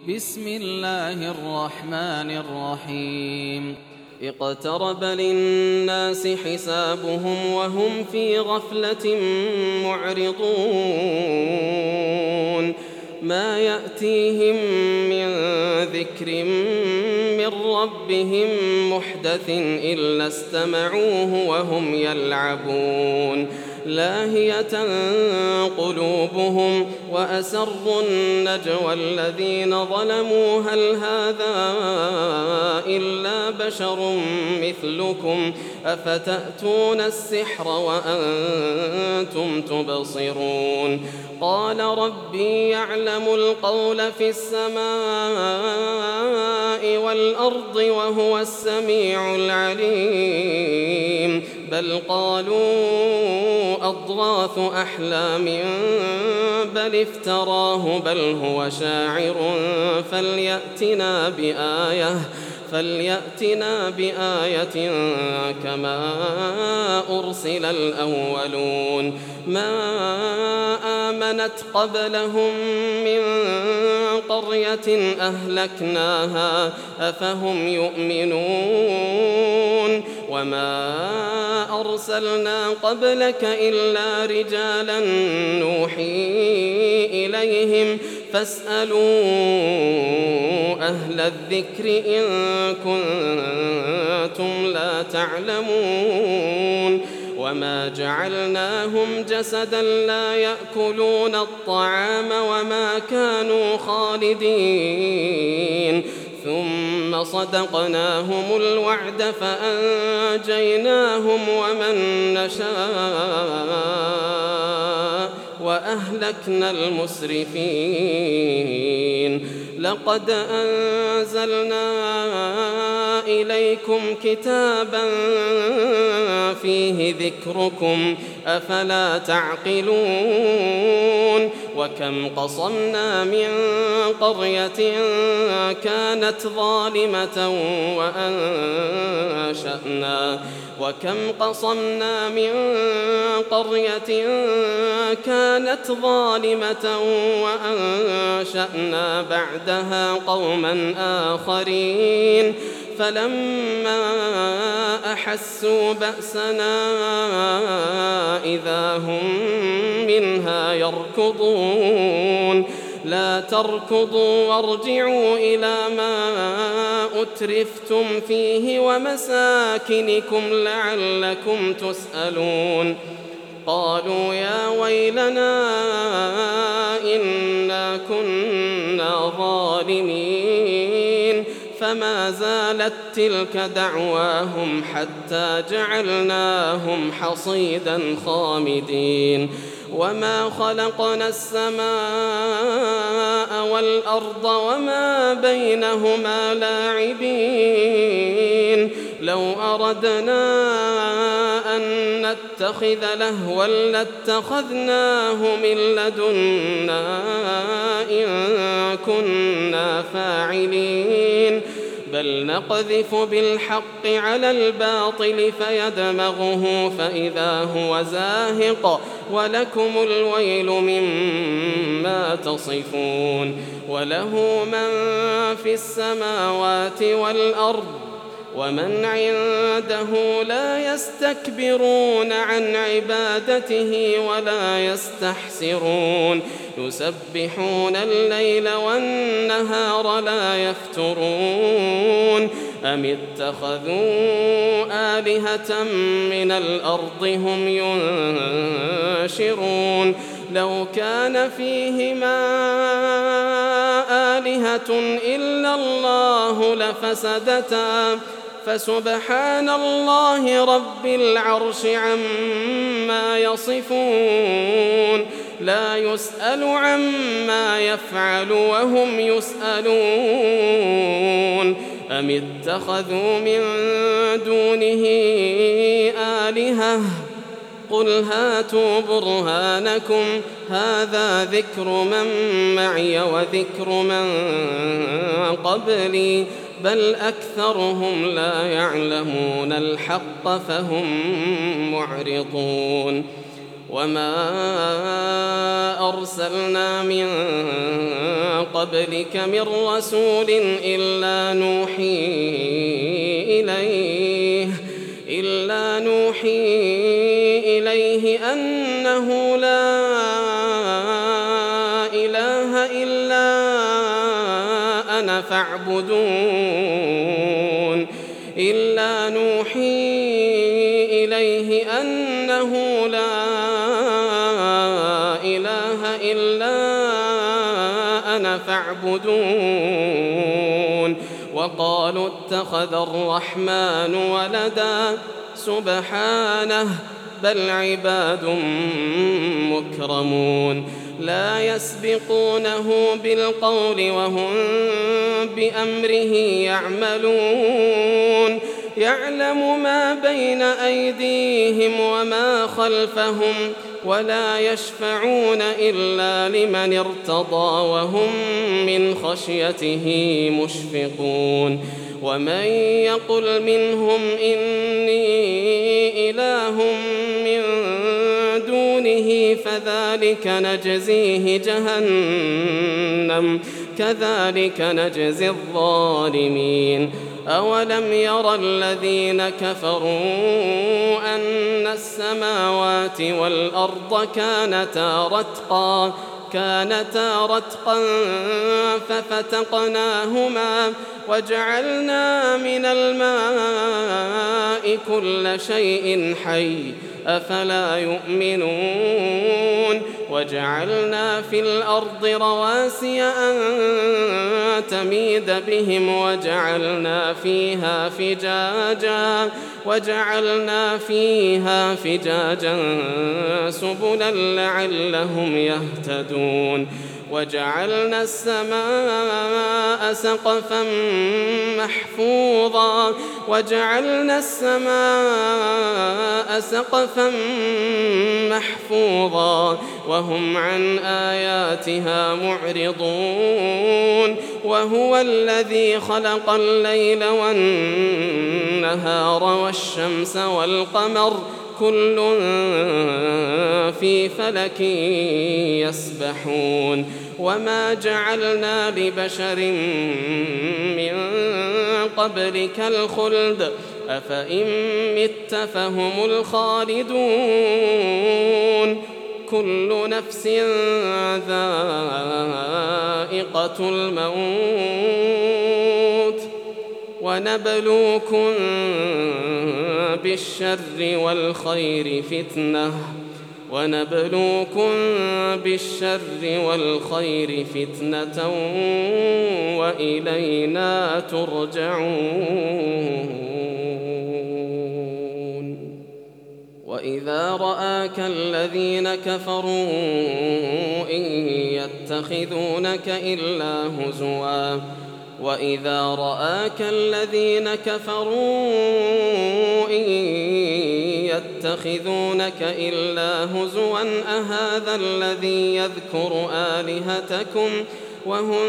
بسم الله الرحمن الرحيم اقترب للناس حسابهم وهم في غفلة معرضون ما يأتيهم من ذكر من ربهم محدث إلا استمعوه وهم يلعبون لاهية قلوبهم وأسروا النجوى الذين ظلموا هل هذا إلا بشر مثلكم أفتأتون السحر وأنتم تبصرون قال ربي يعلم القول في السماء والأرض وهو السميع العليم بل قالوا أضغاث أحلام بل افتراه بل هو شاعر فليأتنا بآية كما أرسل الأولون ما آمنت قبلهم من قرية أهلكناها أفهم يؤمنون وما أرسلنا قبلك إلا رجالا نوحي إليهم فاسألوا أهل الذكر إن كنتم لا تعلمون وما جعلناهم جسدا لا يأكلون الطعام وما كانوا خالدين ثم صدقناهم الوعد فأنجيناهم ومن نشاء وأهلكنا المسرفين لقد أنزلنا إليكم كتابا فيه ذكركم أفلا تعقلون وكم قصمنا من قرية كانت ظالمة وأنشأنا بعدها قوما آخرين فلما أحسوا بأسنا إذا هم منها يركضون لا تركضوا وارجعوا إلى ما أترفتم فيه ومساكنكم لعلكم تسألون قالوا يا ويلنا إنا كنا ظالمين فما زالت تلك دعواهم حتى جعلناهم حصيدا خامدين وما خلقنا السماء والأرض وما بينهما لاعبين لو أردنا أن نتخذ لهوا لاتخذناه من لدنا إن كنا فاعلين بل نقذف بالحق على الباطل فيدمغه فإذا هو زاهق ولكم الويل مما تصفون وله من في السماوات والأرض ومن عنده لا يستكبرون عن عبادته ولا يستحسرون يسبحون الليل والنهار لا يفترون أم اتخذوا آلهة من الأرض هم ينشرون لو كان فيهما آلهة إلا الله لفسدتا فسبحان الله رب العرش عما يصفون لا يسأل عما يفعل وهم يسألون أم اتخذوا من دونه آلهة قل هاتوا برهانكم هذا ذكر من معي وذكر من قبلي بل أكثرهم لا يعلمون الحق فهم معرضون وما أرسلنا من قبلك من رسول إلا نوحي إليه أنه لا إله إلا أنا فاعبدون إلا نوحي إليه أنه لا إله إلا أنا فاعبدون وقالوا اتخذ الرحمن ولدا سبحانه بل عباد مكرمون لا يسبقونه بالقول وهم بأمره يعملون يعلم ما بين أيديهم وما خلفهم ولا يشفعون إلا لمن ارتضى وهم من خشيته مشفقون ومن يقل منهم إني إله من دونه فذلك نجزيه جهنم كذلك نجزي الظالمين أولم ير الذين كفروا أن السماوات والأرض كانتا رتقا ففتقناهما وجعلنا من الماء كل شيء حي أفلا يؤمنون وجعلنا في الأرض رواسي أن تميد بهم وجعلنا فيها فجاجا سبلا لعلهم يهتدون وجعلنا السماء سقفا محفوظا وهم عن آياتها معرضون وهو الذي خلق الليل والنهار والشمس والقمر كل في فلك يسبحون وما جعلنا لبشر من قبلك الخلد أفإن مت فهم الخالدون كل نفس ذائقة الموت ونبلوكم بالشر والخير فتنة وإلينا ترجعون وإذا رآك الذين كفروا إن يتخذونك إلا هزوا أهذا الذي يذكر آلهتكم وهم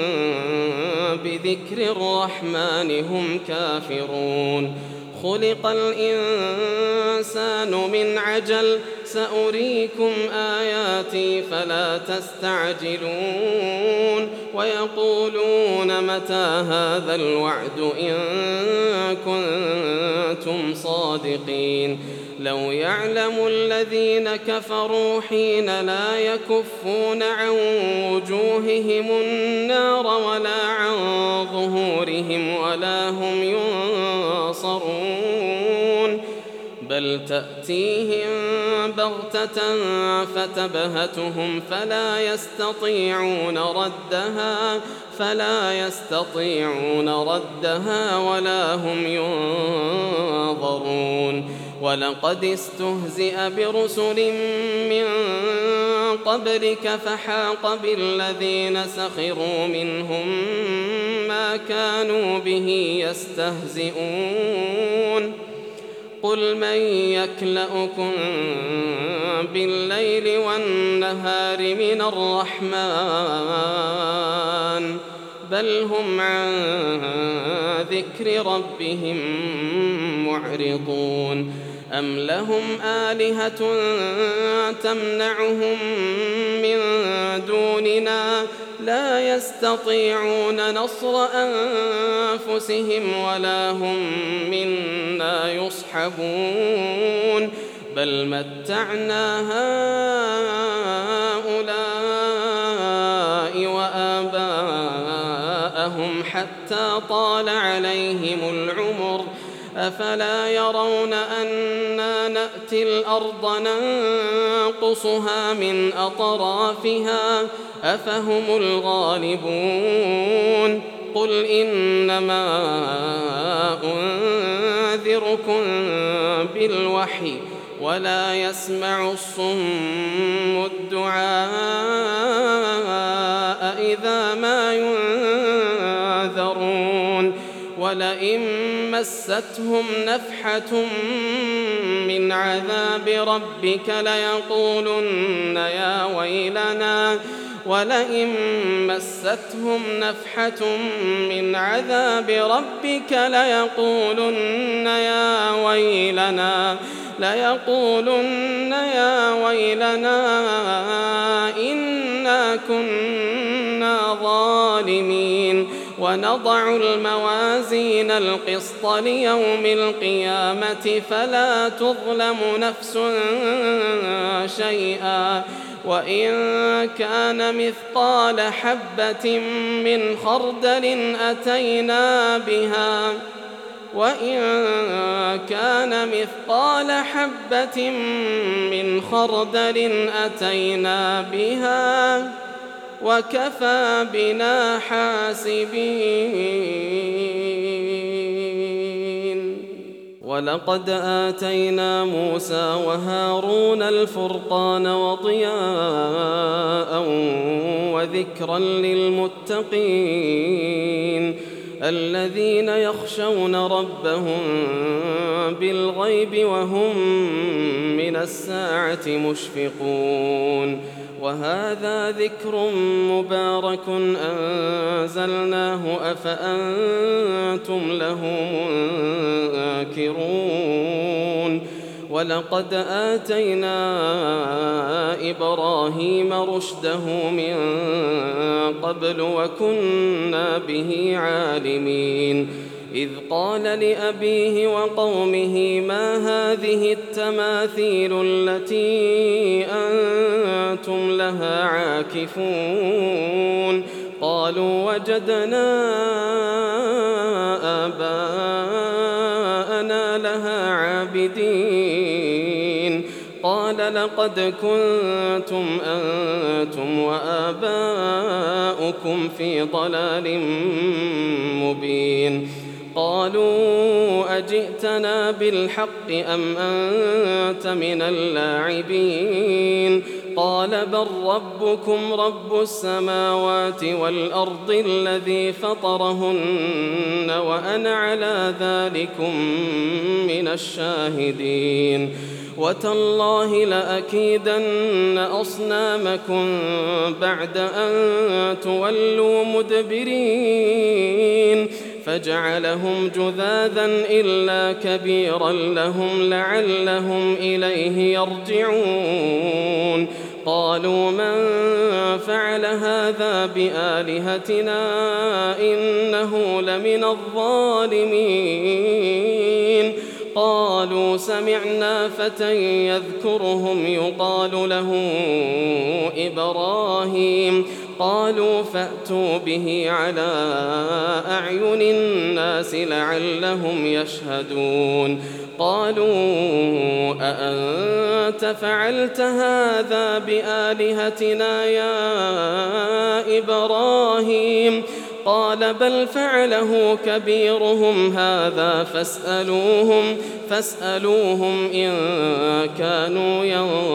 بذكر الرحمن هم كافرون خلق الإنسان من عجل سأريكم آياتي فلا تستعجلون ويقولون متى هذا الوعد إن كنتم صادقين لو يعلم الذين كفروا حين لا يكفون عن وجوههم النار ولا عن ظهورهم ولا هم ينصرون بل تأتيهم بغتة فتبهتهم فلا يستطيعون ردها ولا هم ينظرون ولقد استهزئ برسل من قبلك فحاق بالذين سخروا منهم ما كانوا به يستهزئون قل من يكلؤكم بالليل والنهار من الرحمن بل هم عن ذكر ربهم معرضون أم لهم آلهة تمنعهم من دوننا لا يستطيعون نصر أنفسهم ولا هم منا يصحبون بل متعنا هؤلاء وآباءهم حتى طال عليهم العمر أفلا يرون أنا نأتي الأرض ننقصها من أطرافها أفهم الغالبون قل إنما أنذركم بالوحي ولا يسمع الصم الدعاء إذا ما ينذرون ولئن مستهم نفحة من عذاب ربك ليقولن يا ويلنا ولئن مستهم نفحة من عذاب ربك ليقولن يا ويلنا إنا كنا ظالمين ونضع الموازين القسط ليوم القيامة فلا تظلم نفس شيئا وإن كان مثقال حبة من خردل أتينا بها وكفى بنا حاسبين ولقد آتينا موسى وهارون الفرقان وضياء وذكرا للمتقين الذين يخشون ربهم بالغيب وهم من الساعة مشفقون وهذا ذكر مبارك أنزلناه أفأنتم له منكرون ولقد آتينا إبراهيم رشده من قبل وكنا به عالمين إذ قال لأبيه وقومه ما هذه التماثيل التي أنتم لها عاكفون قالوا وجدنا آباءنا لها عابدين قال لقد كنتم أنتم وآباؤكم في ضلال مبين قالوا أجئتنا بالحق أم أنت من اللاعبين قال بل ربكم رب السماوات والأرض الذي فطرهن وأنا على ذلكم من الشاهدين وتالله لأكيدن أصنامكم بعد أن تولوا مدبرين فجعلهم جذاذا إلا كبيرا لهم لعلهم إليه يرجعون قالوا من فعل هذا بآلهتنا إنه لمن الظالمين قالوا سمعنا فتى يذكرهم يقال له إبراهيم قالوا فأتوا به على أعين الناس لعلهم يشهدون قالوا أأنت فعلت هذا بآلهتنا يا إبراهيم قال بل فعله كبيرهم هذا فاسألوهم إن كانوا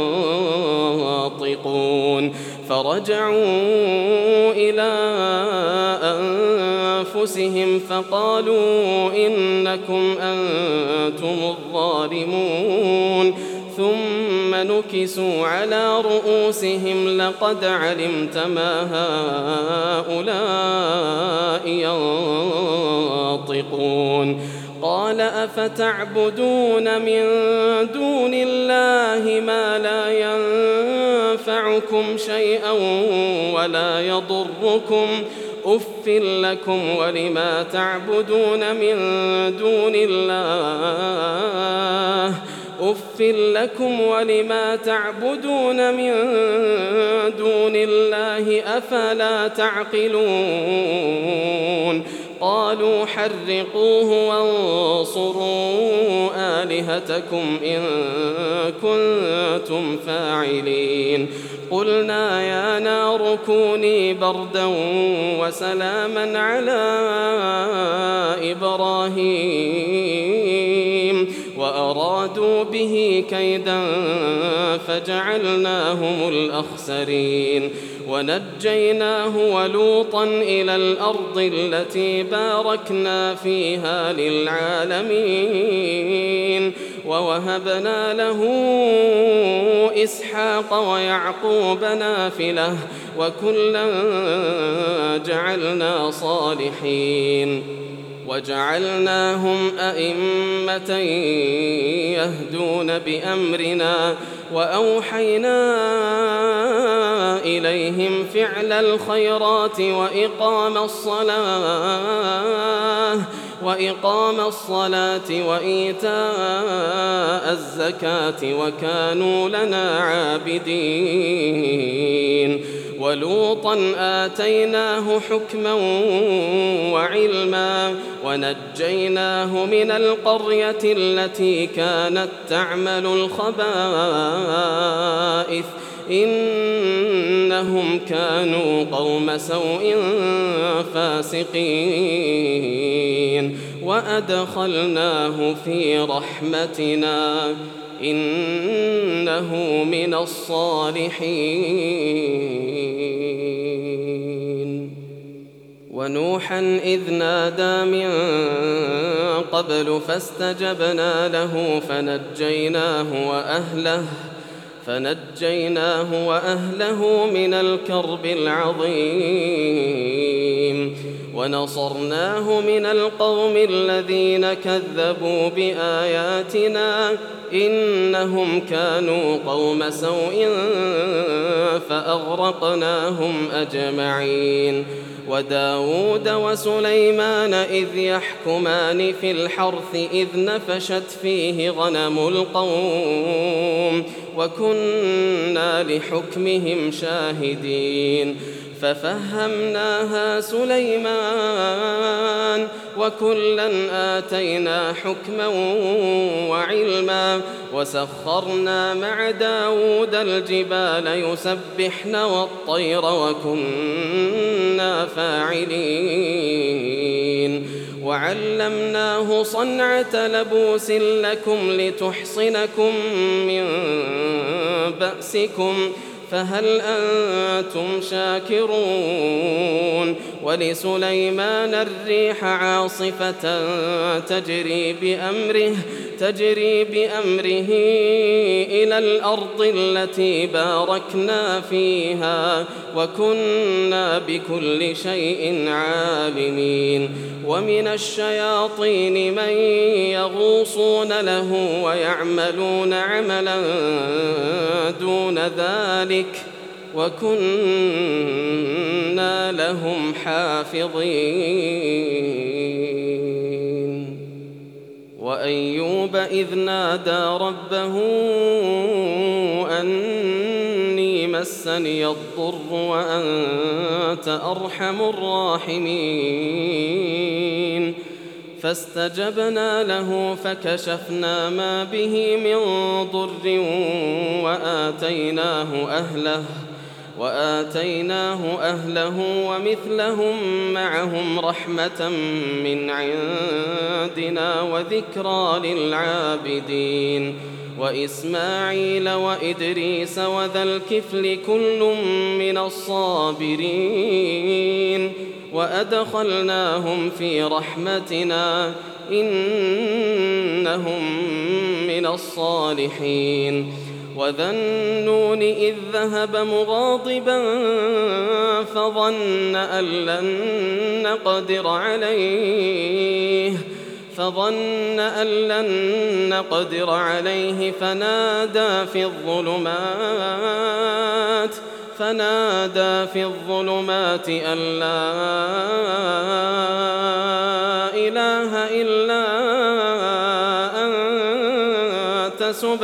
ينطقون فرجعوا إلى أنفسهم فقالوا إنكم أنتم الظالمون ثم نكسوا على رؤوسهم لقد علمت ما هؤلاء ينطقون قال قال أفتعبدون من دون الله ما لا ينفعكم شيئا ولا يضركم أف لكم ولما تعبدون من دون الله أف لكم ولما تعبدون من دون الله أفلا تعقلون قالوا حرقوه وانصروا آلهتكم إن كنتم فاعلين قلنا يا نار كوني بردا وسلاما على إبراهيم وأرادوا به كيدا فجعلناهم الأخسرين ونجيناه ولوطا إلى الأرض التي باركنا فيها للعالمين ووهبنا له إسحاق ويعقوب نافلة وكلا جعلنا صالحين وجعلناهم أئمة يهدون بأمرنا وأوحينا إليهم فعل الخيرات وإقام الصلاة وإيتاء الزكاة وكانوا لنا عابدين ولوطا آتيناه حكما وعلما ونجيناه من القرية التي كانت تعمل الخبائث إنهم كانوا قوم سوء فاسقين وأدخلناه في رحمتنا إنه من الصالحين ونوحا إذ نادى من قبل فاستجبنا له فنجيناه وأهله من الكرب العظيم ونصرناه من القوم الذين كذبوا بآياتنا إنهم كانوا قوم سوء فأغرقناهم أجمعين وداود وسليمان إذ يحكمان في الحرث إذ نفشت فيه غنم القوم وكنا لحكمهم شاهدين ففهمناها سليمان وكلا آتينا حكما وعلما وسخرنا مع داود الجبال يسبحن والطير وكنا فاعلين وعلمناه صنعة لبوس لكم لتحصنكم من بأسكم فهل أنتم شاكرون ولسليمان الريح عاصفة تجري بأمره إلى الأرض التي باركنا فيها وكنا بكل شيء عالمين ومن الشياطين من يغوصون له ويعملون عملا دون ذلك وكنا لهم حافظين وأيوب إذ نادى ربه أني مسني الضر وأنت أرحم الراحمين فاستجبنا له فكشفنا ما به من ضر وآتيناه أهله ومثلهم معهم رحمة من عندنا وذكرى للعابدين وإسماعيل وإدريس وذا الكفل كل من الصابرين وأدخلناهم في رحمتنا إنهم من الصالحين وذا النون إذ ذهب مغاضبا فظن أن لن نقدر عليه فظن أن لن نقدر عليه فنادى في الظلمات أن لا إله إلا أنت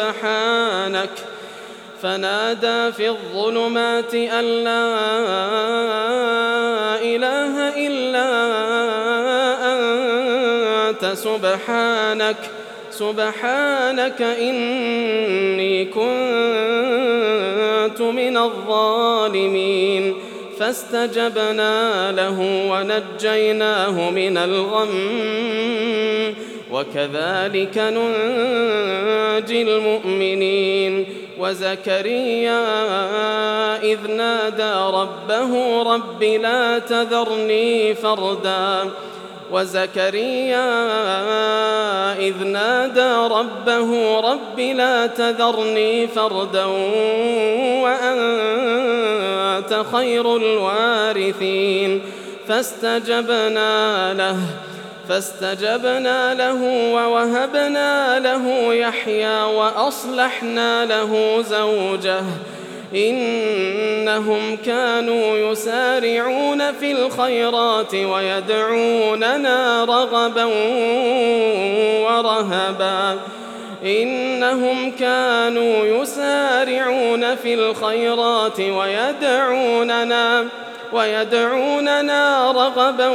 سبحانك إني كنت من الظالمين فاستجبنا له ونجيناه من الغم وكذلك ننجي المؤمنين وزكريا إذ نادى ربه رب لا تذرني فردا وأنت خير الوارثين فاستجبنا له ووهبنا له يحيى وأصلحنا له زوجه إنهم كانوا يسارعون في الخيرات ويدعوننا رغبا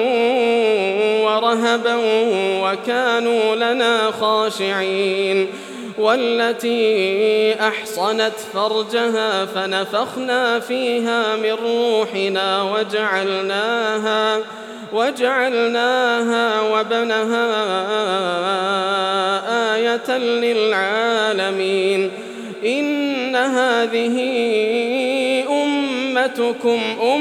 ورهبا وكانوا لنا خاشعين والتي أحصنت فرجها فنفخنا فيها من روحنا وجعلناها وابنها آية للعالمين إن هذه أمتكم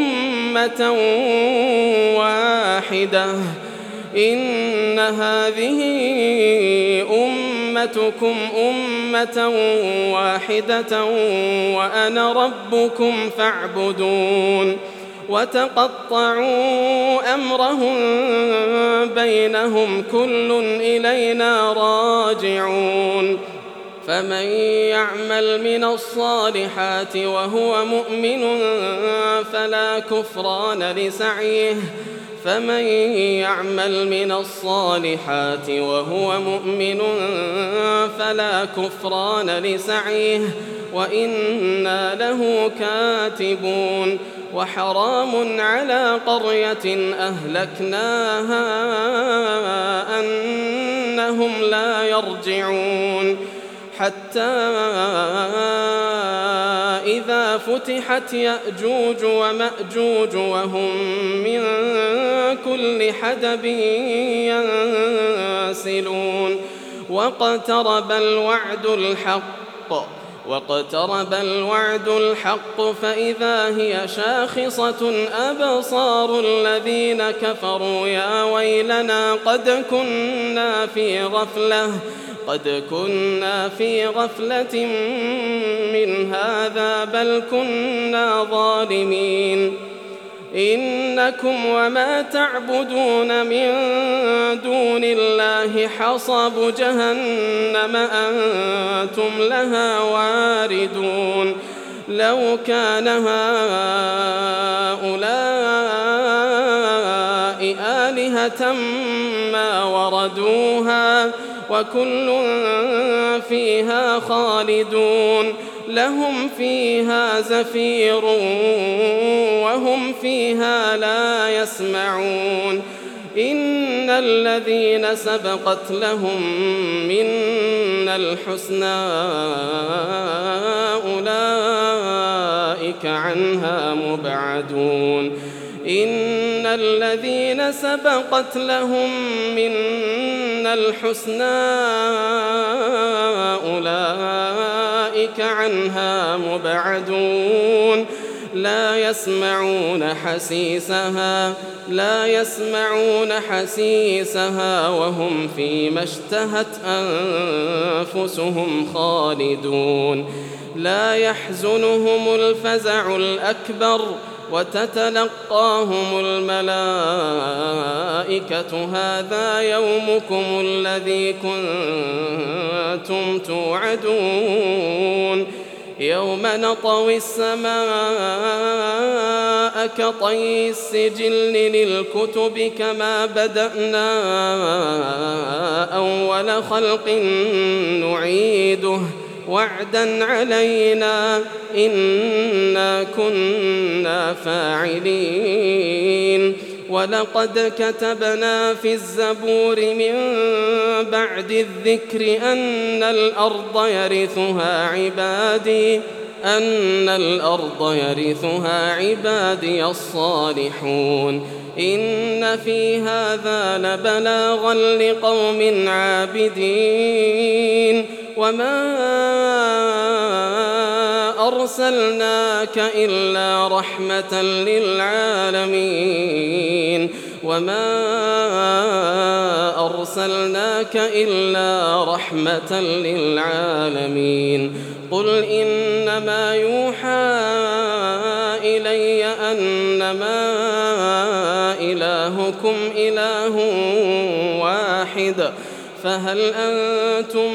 أمة واحدة وأنا ربكم فاعبدون وتقطعوا أمرهم بينهم كل إلينا راجعون فمن يعمل من الصالحات وهو مؤمن فلا كفران لسعيه وإنا له كاتبون وحرام على قرية أهلكناها أنهم لا يرجعون حتى إذا فتحت يأجوج ومأجوج وهم من كل حدب ينسلون واقترب الوعد الحق فإذا هي شاخصة أبصار الذين كفروا يا ويلنا قد كنا في غفلة من هذا بل كنا ظالمين إنكم وما تعبدون من دون الله حصب جهنم أنتم لها واردون لو كان هؤلاء آلهة ما وردوها وكل فيها خالدون لهم فيها زفير وهم فيها لا يسمعون إن الذين سبقت لهم منا الحسنى أولئك عنها مبعدون إن الذين سبقت لهم منا الحسنى أولئك عنها مبعدون لا يسمعون حسيسها وهم فيما اشتهت أنفسهم خالدون لا يحزنهم الفزع الأكبر وتتلقاهم الملائكة الملائكة هذا يومكم الذي كنتم توعدون يوم نطوي السماء كطي السجل للكتب كما بدأنا أول خلق نعيده وعدا علينا إنا كنا فاعلين ولقد كتبنا في الزبور من بعد الذكر أن الأرض يرثها عبادي الصالحون إن في هذا لبلاغا لقوم عابدين وما أرسلناك إلا رحمة للعالمين قل إنما يوحى إلي أنما إلهكم إله واحد فهل أنتم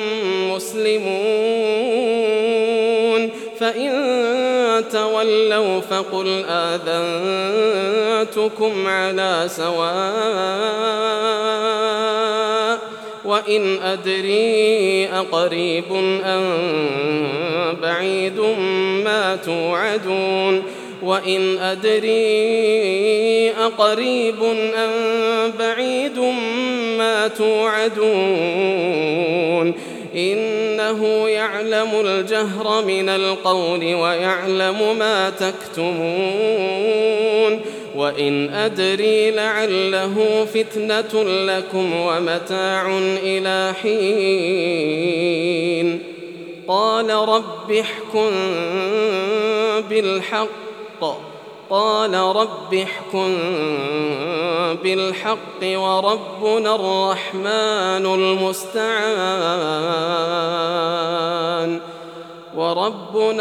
مسلمون فإن تولوا فقل آذنتكم على سواء وإن أدري أقريب أم بعيد ما توعدون إنه يعلم الجهر من القول ويعلم ما تكتمون وإن أدري لعله فتنة لكم ومتاع إلى حين قال رب احكم بالحق وربنا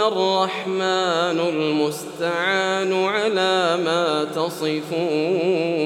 الرحمن المستعان على ما تصفون.